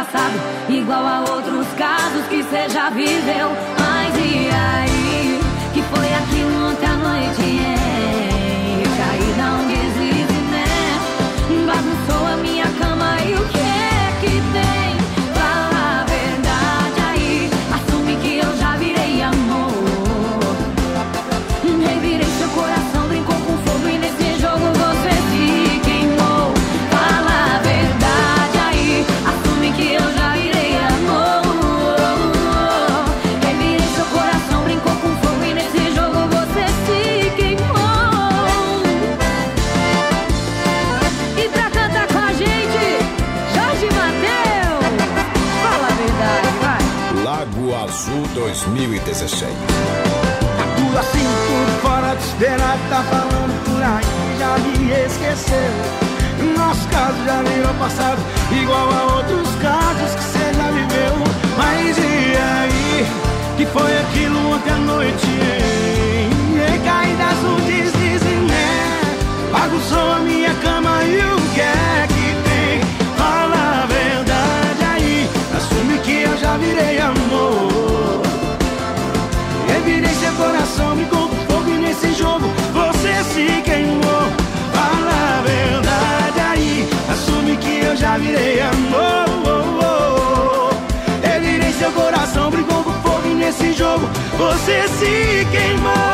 passado, igual a outros casos que cê já viveu. Mas e aí, que foi aquilo ontem à noite, hein? Eu caí, dá um deslize, né? Bagunçou a minha cama e o que é que tem? Fala a verdade aí, assume que eu já virei amor. Revirei seu coração, brincou com fogo e nesse jogo você se queimou. Fala a verdade aí, assume que eu já virei amor. Revirei seu coração, brincou com fogo e nesse jogo você se queimou. E pra cantar com a gente, Jorge Mateus. Fala a verdade, vai. Lago Azul 2017. Tudo assim, tudo fora de esperar, tá falando por aí, já me esqueceu. Nosso caso já virou passado, igual a outros casos que cê já viveu. Mas e aí, que foi aquilo ontem à noite, hein? Caída azul, deslize, né? Bagunçou a minha cama e o que é que tem? Fala a verdade aí, assume que eu já virei amor. Revirei seu coração, me com fogo e nesse jogo você se queimou. Fala a verdade aí, assume que eu já virei amor. Revirei seu coração, brincou com fogo e nesse jogo você se queimou.